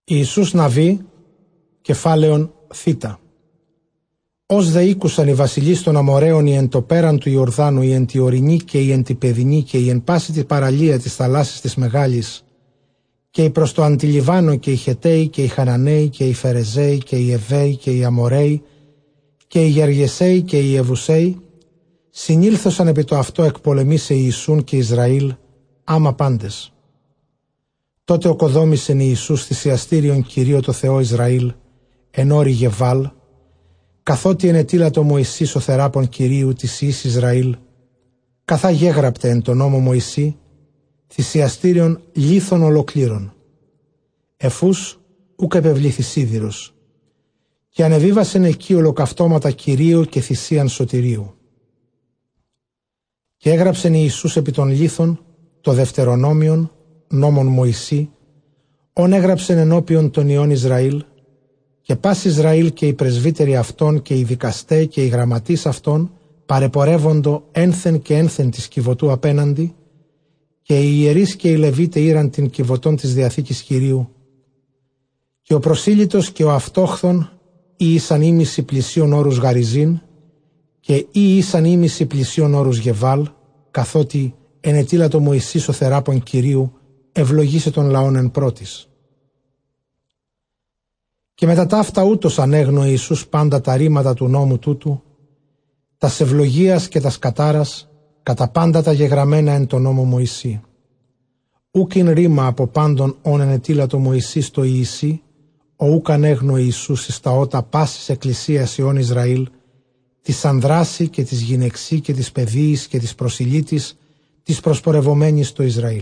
Ιησούς Ναβί, κεφάλαιον θήτα. Ως δε ήκουσαν οι βασιλείς των Αμοραίων οι εν το πέραν του Ιορδάνου, οι εν τη ορεινή και οι εν τη παιδινή και οι εν πάση τη παραλία της θαλάσσης της Μεγάλης, και οι προς το Αντιλιβάνο και οι Χεταίοι και οι Χαναναίοι και οι Φερεζαίοι και οι Εβαίοι και οι Αμοραίοι και οι Γεργεσαίοι και οι Ιεβουσαίοι, συνήλθωσαν επί το αυτό εκπολεμήσε Ιησούν και Ισραήλ, άμα πάντες. Τότε οκοδόμησεν Ιησούς θυσιαστήριον Κυρίω το Θεό Ισραήλ, εν όρη Γεβάλ, καθότι ενετήλατο Μωυσής ο θεράπων Κυρίου της Ιης Ισραήλ, καθά γέγραπτε εν τον νόμο Μωυσή, θυσιαστήριον λίθων ολοκλήρων. Εφούς ουκ επευλήθη σίδηρος, και ανεβίβασεν εκεί ολοκαυτώματα Κυρίου και θυσίαν σωτηρίου. Και έγραψεν Ιησούς επί των λίθων το Δευτερονόμιον, νόμον Μωυσή, όν έγραψεν ενώπιον των ιών Ισραήλ, και πας Ισραήλ και οι πρεσβύτεροι αυτών και οι δικαστέ και οι γραμματείς αυτών παρεπορεύοντο ένθεν και ένθεν της κυβωτού απέναντι, και οι ιερείς και οι Λεβίτε ήραν την κυβωτών της Διαθήκης Κυρίου, και ο προσήλυτος και ο αυτόχθον ή ήσαν ήμιση πλησίων όρους Γαριζίν, και ή ήσαν ήμιση πλησίων όρους Γεβάλ, καθότι ενετήλατο Μωυσής ο θεράπων Κυρίου ευλογήσε των λαών εν πρώτης. Και μετά ταύτα ούτως ανέγνω Ιησούς πάντα τα ρήματα του νόμου τούτου, τας ευλογίας και τας κατάρας, κατά πάντα τα γεγραμμένα εν το νόμο Μωυσή. Ούκιν ρήμα από πάντων όν ενετήλατο Μωυσής το Ιησή, ο ούκ ανέγνω Ιησούς εις τα ότα πάσης εκκλησίας ιών Ισραήλ, της ανδράση και της γυναιξή και της παιδείας και της προσιλήτης, της προσπορευομένης στο Ισραήλ.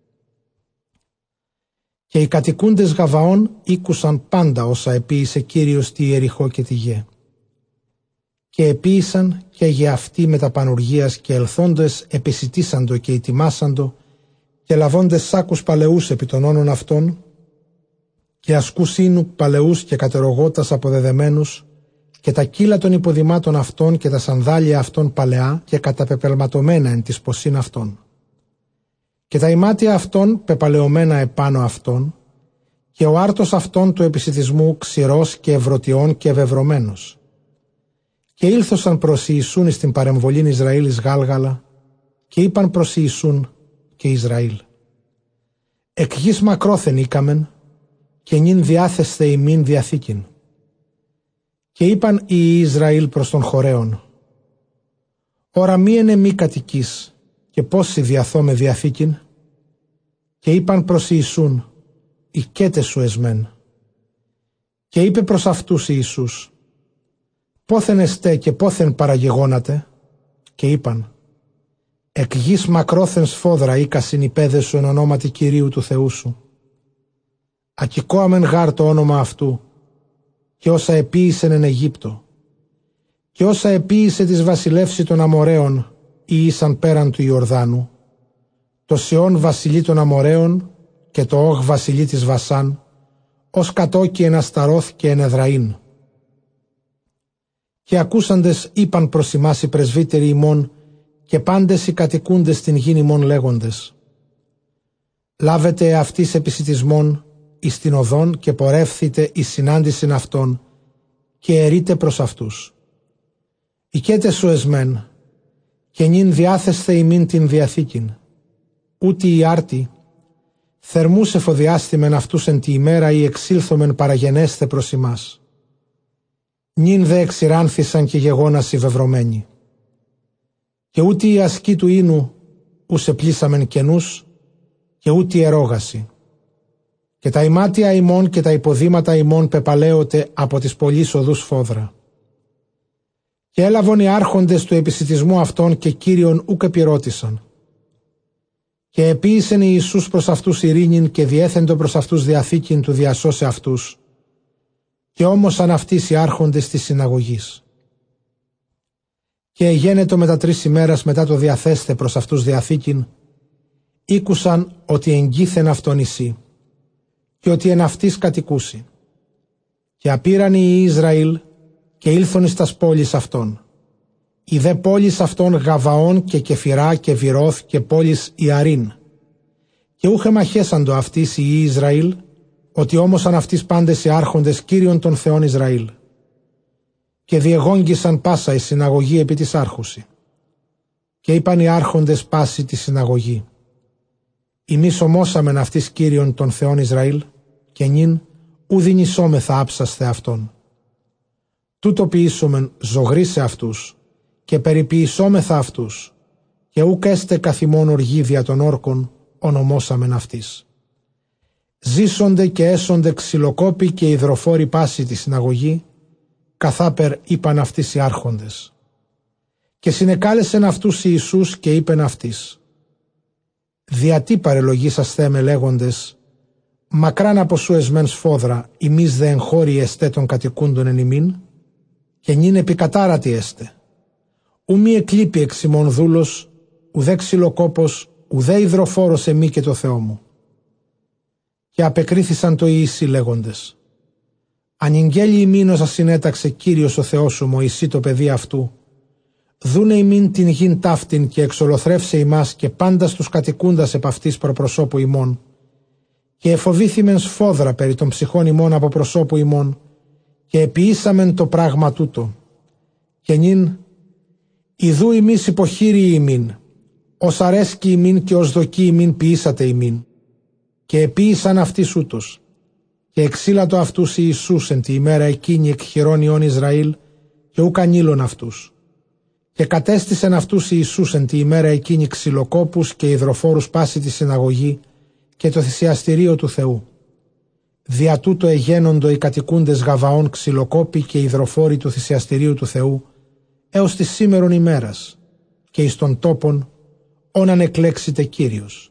Και οι κατοικούντες Γαβαών ήκουσαν πάντα όσα επίησε Κύριος τη Ιεριχώ και τη γε. Και επίησαν και γε αυτοί με τα πανουργίας και ελθόντες επισιτήσαντο και ετοιμάσαντο και λαβώντες σάκους παλαιούς επί των όνων αυτών και ασκούς ίνου παλαιούς και κατερογότας αποδεδεμένους και τα κύλα των υποδημάτων αυτών και τα σανδάλια αυτών παλαιά και καταπεπελματωμένα εν της ποσήν αυτών. Και τα ημάτια αυτών πεπαλαιωμένα επάνω αυτών, και ο άρτος αυτών του επισιτισμού ξηρός και ευρωτιών και ευευρωμένος. Και ήλθωσαν προς Ιησούν εις την παρεμβολήν Ισραήλ εις Γάλγαλα, και είπαν προς Ιησούν και Ισραήλ: εκ γης μακρόθεν ήκαμεν, και νυν διάθεσθε ημίν διαθήκην. Και είπαν οι Ισραήλ προς τον Χορέον: ωρα μη εν εμεί κατοικείς, και πόσοι διαθώμε διαθήκην. Και είπαν προς Ιησούν: οικέτε σου εσμέν. Και είπε προς αυτούς Ιησούς: πόθεν εστέ και πόθεν παραγεγόνατε. Και είπαν: εκ γης μακρόθεν σφόδρα ήκασιν οι πέδες σου εν ονόματι Κυρίου του Θεού σου. Ακικόαμεν γάρ το όνομα αυτού, και όσα επίησεν εν Αιγύπτο, και όσα επίησε της βασιλεύση των Αμοραίων ή ήσαν πέραν του Ιορδάνου, το Σιών βασιλεί των Αμοραίων και το Όγ βασιλεί της Βασάν, ως κατόκι εν Ασταρόθ και εν Εδραΐν. Και ακούσαντες είπαν προς ημάς οι πρεσβύτεροι ημών και πάντες οι κατοικούντες στην γην ημών λέγοντες: λάβετε αυτής επισιτισμών εις την οδόν και πορεύθητε εις συνάντησιν αυτών και ερείτε προς αυτούς. Οικέτε σου εσμέν, και νυν διάθεσθε ημίν την διαθήκην. Ούτι η άρτη, θερμούς εφοδιάστημεν αυτούς εν τη ημέρα ή εξήλθομεν παραγενέστε προς ημάς. Νυν δε εξηράνθησαν και γεγόνας οι βευρωμένοι. Και ούτι η ασκή του ίνου ους επλήσαμεν κενούς, και ούτι η ερόγαση. Και τα ημάτια ημών και τα υποδήματα ημών πεπαλαίωτε από τις πολλής οδούς φόδρα. Και έλαβον οι άρχοντες του επισιτισμού αυτών και Κύριον ούκ επιρώτησαν. Και επίησεν Ιησούς προς αυτούς ειρήνην και διέθεντο προς αυτούς διαθήκην του διασώσε αυτούς. Και όμωσαν αυτοίς οι άρχοντες της συναγωγής. Και εγένετο μετά 3 ημέρας μετά το διαθέστε προς αυτούς διαθήκην, ήκουσαν ότι εγγύθεν αυτόν νησί, και ότι εν αυτής κατοικούσι. Και απήραν οι Ισραήλ και ήλθον εις τας πόλεις αυτών. Οι δε πόλεις αυτών Γαβαών και Κεφυρά και Βυρώθ και πόλεις Ιαρίν. Και ούχε μαχέσαντο αυτής οι Ισραήλ, ότι όμωσαν αυτοίς πάντες οι άρχοντες Κύριον των Θεών Ισραήλ. Και διεγόγγισαν πάσα η συναγωγή επί της άρχουση. Και είπαν οι άρχοντες πάση τη συναγωγή. Ημείς ομώσαμεν αυτοίς Κύριον των Θεών Ισραήλ, και νυν ουδ νησόμεθα άψασθε αυτόν. Τούτο ποιήσομεν ζωγρή σε αυτούς, και περιποιησόμεθα αυτούς, και ούκ έστε καθημών οργή δια των όρκων, ονομώσαμεν αυτής. Ζήσονται και έσονται ξυλοκόποι και υδροφόροι πάση τη συναγωγή, καθάπερ είπαν αυτοίς οι άρχοντες. Και συνεκάλεσεν αυτούς Ιησούς και είπεν αυτοίς. Διατί παρελογήσασθε με λέγοντες, μακράν από σου εσμέν σφόδρα, ημείς δε εγχώροι εστέ των κατοικούντων εν ημίν, και νυν επικατάρατη έστε. Ου μη εκλείπει εξ ημών δούλος, ουδέ ξυλοκόπος, ουδέ υδροφόρος εμεί και το Θεό μου. Και απεκρίθησαν το Ιησή λέγοντες. Ανηγγέλει ημίν όσα συνέταξε Κύριος ο Θεός σου Μωυσή το παιδί αυτού, δούνε ημίν την γην ταύτην και εξολοθρεύσε ημάς και πάντα τους κατοικούντας επ' αυτής προπροσώπου ημών, και εφοβήθημεν σφόδρα περί των ψυχών ημών από προσώπου ημών, και επιήσαμεν το πράγμα τούτο. Και νυν, ιδού ημείς υποχείριοι ημίν, ως αρέσκει ημίν και ως δοκεί ημίν ποιήσατε ημίν. Και επίησαν αυτοίς ούτως. Και εξήλατο αυτούς Ιησούς εν τη ημέρα εκείνη εκ χειρών ιών Ισραήλ, και ούκ ανήλων αυτούς. Και κατέστησεν αυτούς Ιησούς εν τη ημέρα εκείνη ξυλοκόπους και υδροφόρους πάση τη συναγωγή και το θυσιαστηρίο του Θεού. Δια τούτο εγένοντο οι κατοικούντες Γαβαών ξυλοκόποι και υδροφόροι του θυσιαστηρίου του Θεού, έως της σήμερον ημέρας, και εις των τόπων όναν εκλέξετε Κύριος.